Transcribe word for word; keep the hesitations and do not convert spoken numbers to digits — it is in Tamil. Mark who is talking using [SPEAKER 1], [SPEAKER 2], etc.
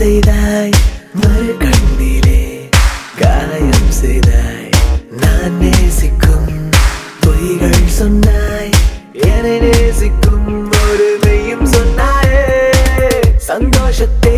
[SPEAKER 1] செய்தாய் மறு கண்ணிலே காயம் செய்தாய் நான் நேசிக்கும் பொய்கள் சொன்னாய் என்னை நேசிக்கும் ஒரு மெய்யும் சொன்னாயே சந்தோஷத்தை